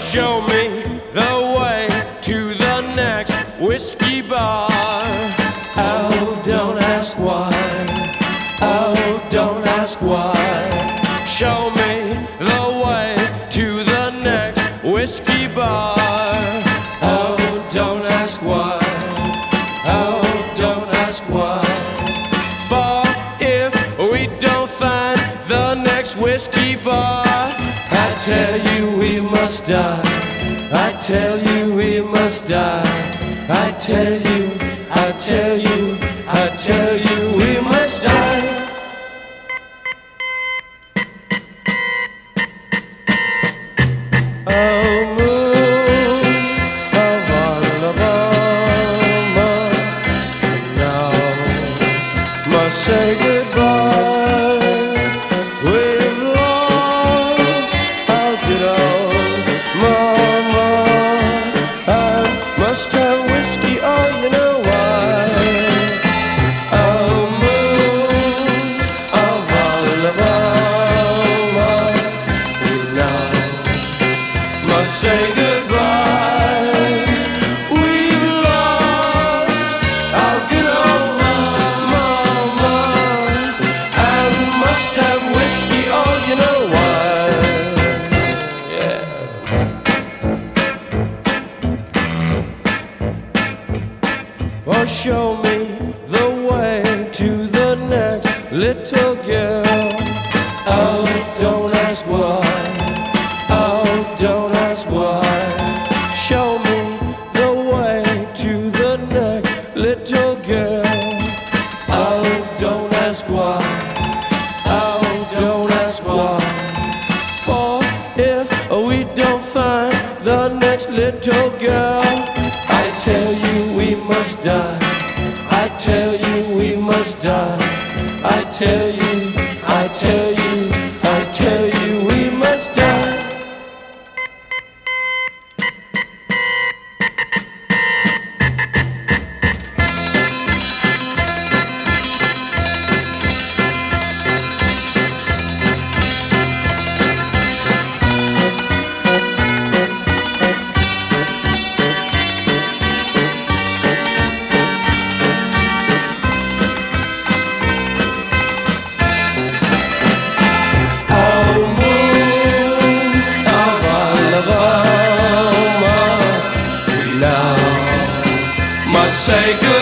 show me the way to the next whiskey bar. Oh, don't ask why. Oh, don't ask why. Show me the way to the next whiskey bar. Oh, don't ask why. Oh, don't ask why. For if we don't find the next whiskey bar, I tell you we must die. I tell you we must die. I tell you, I tell you, I tell you we must die. Oh, moon of Alabama, now must say goodbye. We've lost our good old mama. I must have whiskey, oh, you know why. Oh, moon of Alabama, now must say goodbye. We've lost our good old mama, and must have whiskey, oh, you know why. Yeah. Oh, show me the way to the next little girl. Oh, don't ask why. Oh, don't ask why. Show me the way to the next little girl. Oh, don't ask why. Oh, don't ask why. For if we don't find the next little girl, I tell you we must die. I tell you we must die. I tell you, I tell you, I tell you we must die. Oh, moon of Alabama, we now must say goodbye.